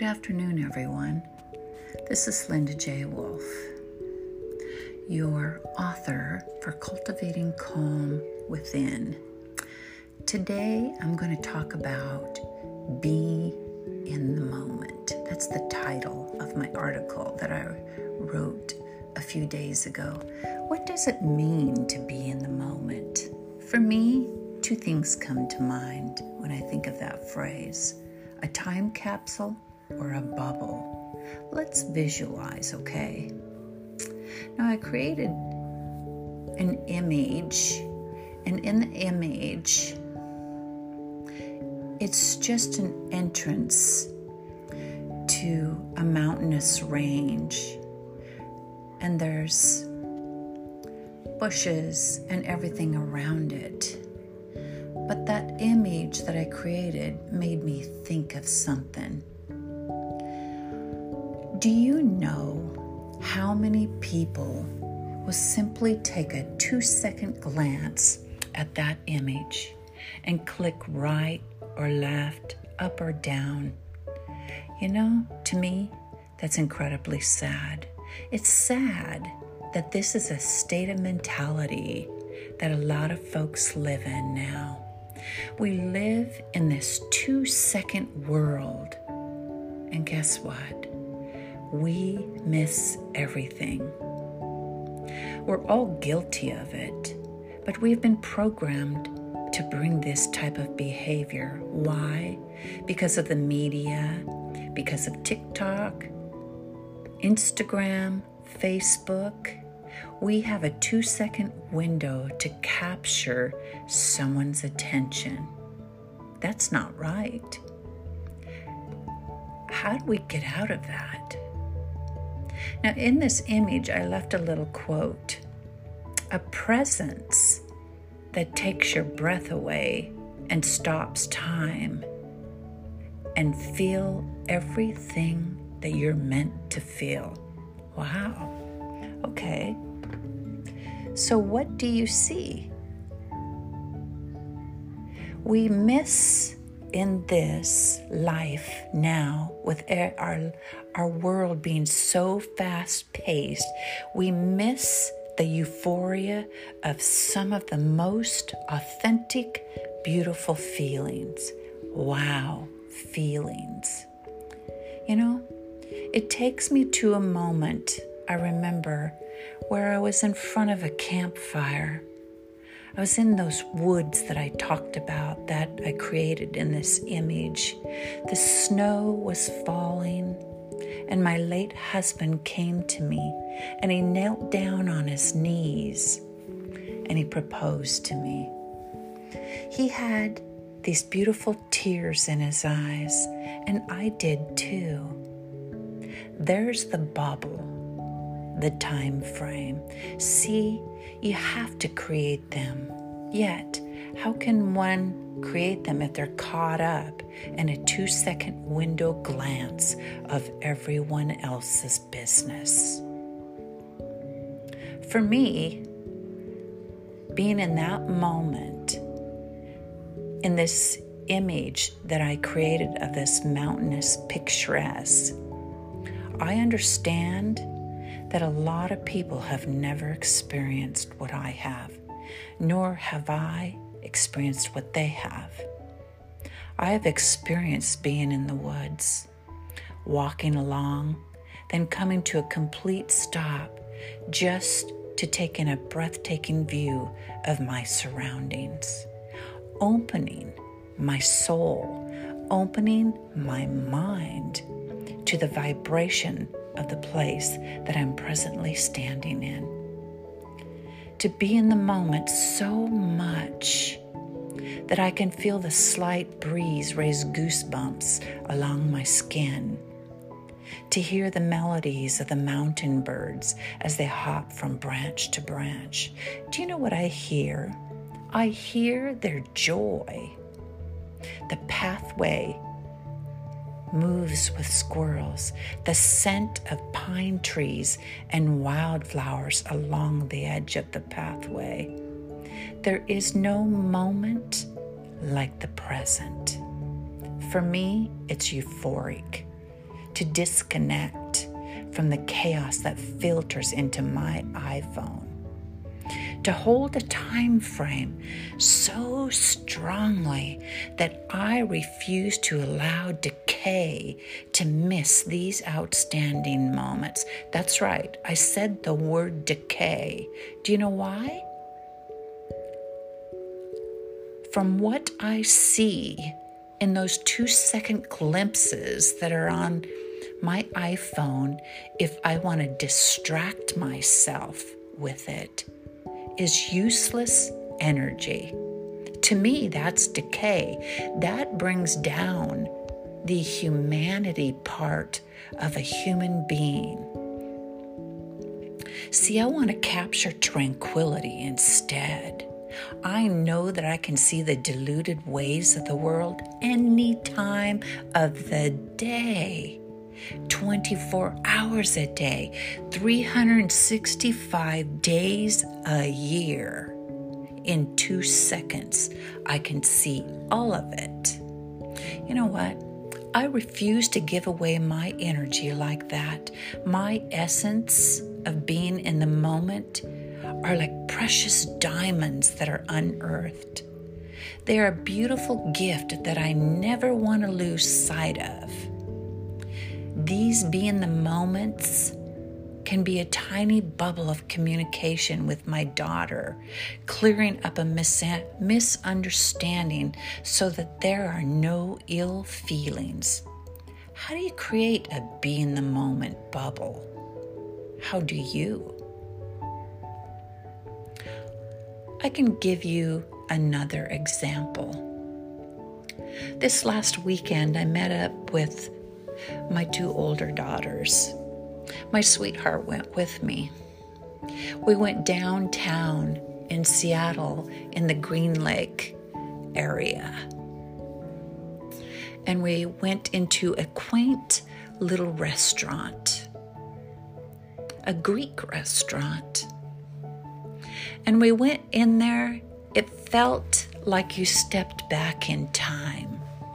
Good afternoon, everyone. This is Linda J. Wolf, your author for Cultivating Calm Within. Today, I'm going to talk about be in the moment. That's the title of my article that I wrote a few days ago. What does it mean to be in the moment? For me, two things come to mind when I think of that phrase: a time capsule or a bubble. Let's visualize, okay? Now, I created an image, and in the image, it's just an entrance to a mountainous range, and there's bushes and everything around it. But that image that I created made me think of something. Do you know how many people will simply take a 2-second glance at that image and click right or left, up or down? You know, to me, that's incredibly sad. It's sad that this is a state of mentality that a lot of folks live in now. We live in this 2-second world, and guess what? We miss everything. We're all guilty of it, but we've been programmed to bring this type of behavior. Why? Because of the media, because of TikTok, Instagram, Facebook. We have a 2-second window to capture someone's attention. That's not right. How do we get out of that? Now, in this image, I left a little quote: a presence that takes your breath away and stops time, and feel everything that you're meant to feel. Wow. Okay. So what do you see? We miss in this life now, with our world being so fast-paced, we miss the euphoria of some of the most authentic, beautiful feelings. Wow, feelings. You know, it takes me to a moment I remember where I was in front of a campfire. I was in those woods that I talked about, that I created in this image. The snow was falling, and my late husband came to me, and he knelt down on his knees, and he proposed to me. He had these beautiful tears in his eyes, and I did too. There's the bubble, the time frame. See, you have to create them. Yet, how can one create them if they're caught up in a 2-second window glance of everyone else's business? For me, being in that moment, in this image that I created of this mountainous picturesque, I understand that a lot of people have never experienced what I have, nor have I experienced what they have. I have experienced being in the woods, walking along, then coming to a complete stop just to take in a breathtaking view of my surroundings, opening my soul, opening my mind to the vibration of the place that I'm presently standing in. To be in the moment so much that I can feel the slight breeze raise goosebumps along my skin. To hear the melodies of the mountain birds as they hop from branch to branch. Do you know what I hear? I hear their joy. The pathway moves with squirrels, the scent of pine trees and wildflowers along the edge of the pathway. There is no moment like the present. For me, it's euphoric. to disconnect from the chaos that filters into my iPhone, to hold a time frame so strongly that I refuse to allow decay to miss these outstanding moments. That's right, I said the word decay. Do you know why? From what I see in those 2-second glimpses that are on my iPhone, if I want to distract myself with it, is useless energy. To me, that's decay. That brings down the humanity part of a human being. See, I want to capture tranquility instead. I know that I can see the diluted ways of the world any time of the day. 24 hours a day, 365 days a year. In 2 seconds, I can see all of it. You know what? I refuse to give away my energy like that. My essence of being in the moment are like precious diamonds that are unearthed. They are a beautiful gift that I never want to lose sight of. These being the moments can be a tiny bubble of communication with my daughter, clearing up a misunderstanding so that there are no ill feelings. How do you create a be in the moment bubble? How do you? I can give you another example. This last weekend, I met up with my 2 older daughters. My sweetheart went with me. We went downtown in Seattle in the Green Lake area. And we went into a quaint little restaurant, a Greek restaurant. And we went in there. It felt like you stepped back in time.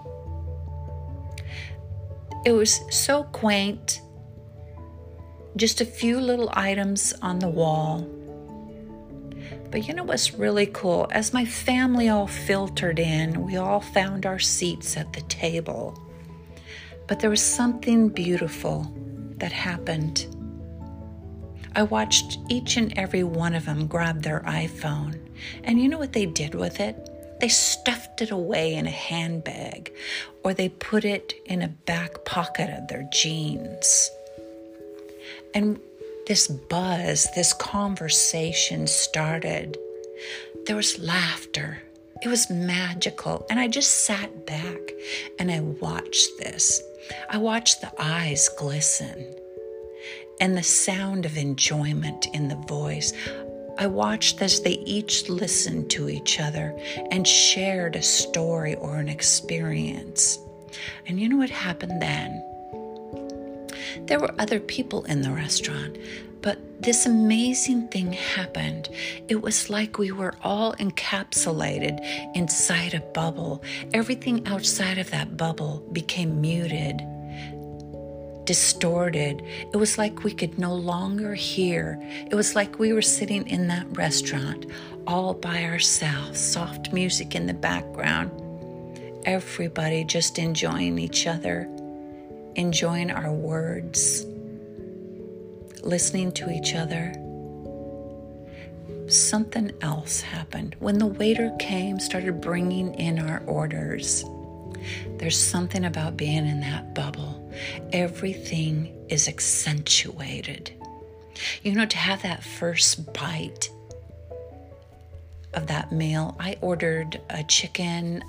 It was so quaint. Just a few little items on the wall. But you know what's really cool? As my family all filtered in, we all found our seats at the table. But there was something beautiful that happened. I watched each and every one of them grab their iPhone. And you know what they did with it? They stuffed it away in a handbag, or they put it in a back pocket of their jeans. And this buzz, this conversation started. There was laughter. It was magical. And I just sat back and I watched this. I watched the eyes glisten and the sound of enjoyment in the voice. I watched as they each listened to each other and shared a story or an experience. And you know what happened then? There were other people in the restaurant, but this amazing thing happened. It was like we were all encapsulated inside a bubble. Everything outside of that bubble became muted, distorted. It was like we could no longer hear. It was like we were sitting in that restaurant all by ourselves, soft music in the background, everybody just enjoying each other, enjoying our words, listening to each other. Something else happened. When the waiter came, started bringing in our orders, there's something about being in that bubble. Everything is accentuated. You know, to have that first bite of that meal, I ordered a chicken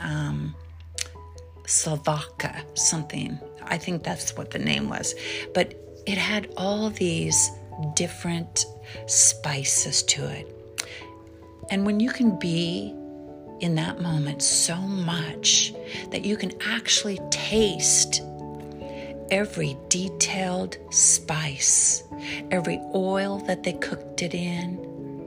Slovaka something. I think that's what the name was. But it had all these different spices to it. And when you can be in that moment so much that you can actually taste every detailed spice, every oil that they cooked it in,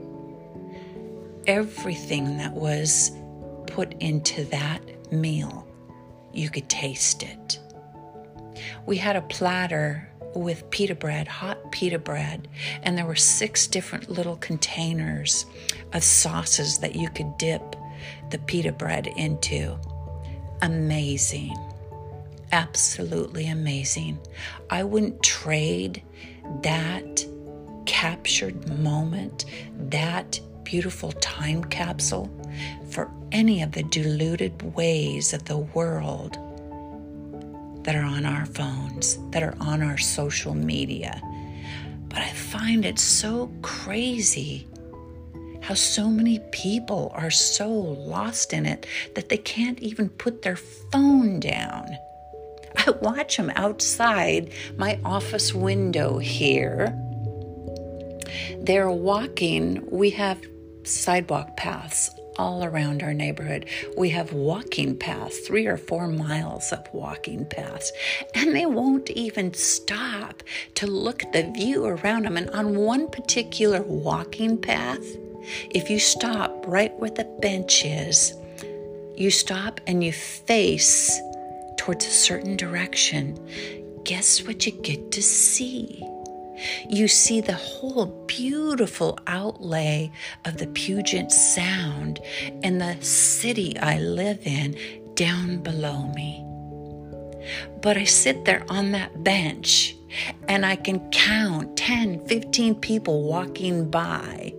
everything that was put into that meal, you could taste it. we had a platter with pita bread, hot pita bread, and there were 6 different little containers of sauces that you could dip the pita bread into. Amazing. Absolutely amazing. I wouldn't trade that captured moment, that beautiful time capsule, for any of the diluted ways of the world that are on our phones, that are on our social media. But I find it so crazy how so many people are so lost in it that they can't even put their phone down. I watch them outside my office window here. They're walking. We have sidewalk paths all around our neighborhood. We have walking paths, 3 or 4 miles of walking paths, and they won't even stop to look at the view around them. And on one particular walking path, if you stop right where the bench is, you stop and you face towards a certain direction, guess what you get to see? You see the whole beautiful outlay of the Puget Sound and the city I live in down below me. But I sit there on that bench and I can count 10, 15 people walking by.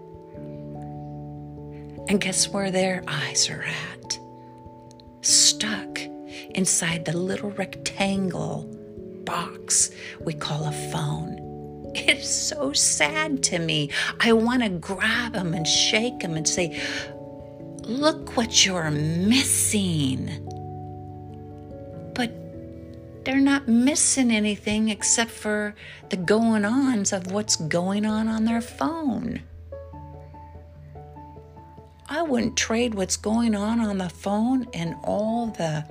And guess where their eyes are at? Stuck inside the little rectangle box we call a phone. It's so sad to me. I want to grab them and shake them and say, look what you're missing. But they're not missing anything except for the going-ons of what's going on their phone. I wouldn't trade what's going on the phone and all the,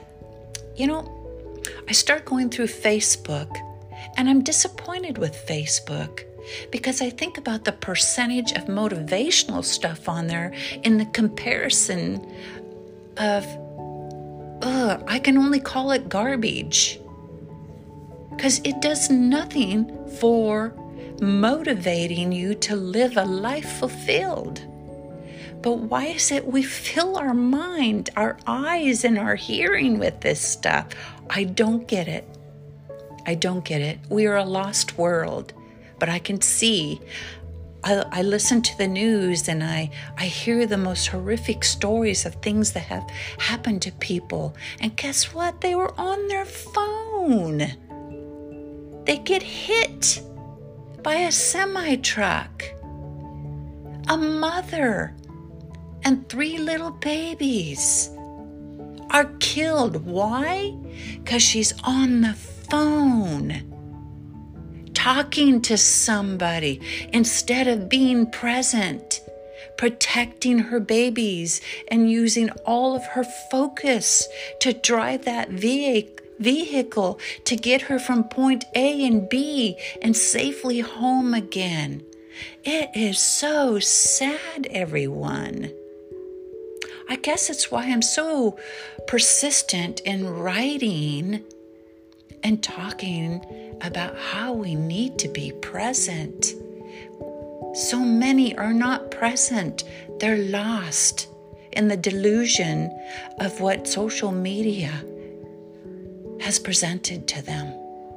I start going through Facebook, and I'm disappointed with Facebook because I think about the percentage of motivational stuff on there in the comparison of, I can only call it garbage because it does nothing for motivating you to live a life fulfilled. But why is it we fill our mind, our eyes, and our hearing with this stuff? I don't get it. I don't get it. We are a lost world, but I can see. I listen to the news and I hear the most horrific stories of things that have happened to people. And guess what? They were on their phone. They get hit by a semi-truck. A mother and 3 little babies are killed. Why? Because she's on the phone talking to somebody instead of being present, protecting her babies and using all of her focus to drive that vehicle to get her from point A and B and safely home again. It is so sad, everyone. I guess it's why I'm so persistent in writing and talking about how we need to be present. So many are not present. They're lost in the delusion of what social media has presented to them.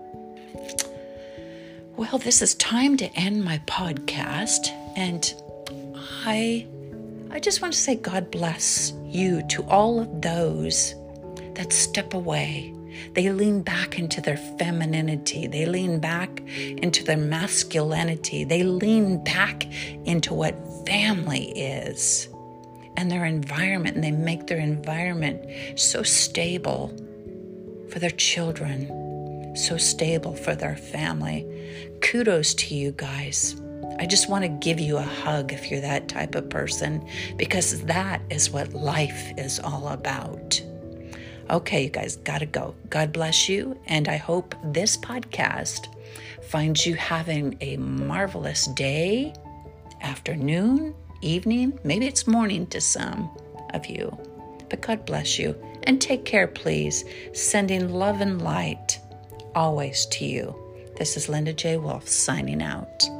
Well, this is time to end my podcast, and I just want to say God bless you to all of those that step away. They lean back into their femininity. They lean back into their masculinity. They lean back into what family is and their environment, and they make their environment so stable for their children, so stable for their family. Kudos to you guys. I just want to give you a hug if you're that type of person, because that is what life is all about. Okay, you guys, gotta go. God bless you, and I hope this podcast finds you having a marvelous day, afternoon, evening, maybe it's morning to some of you. But God bless you, and take care, please. Sending love and light always to you. This is Linda J. Wolf signing out.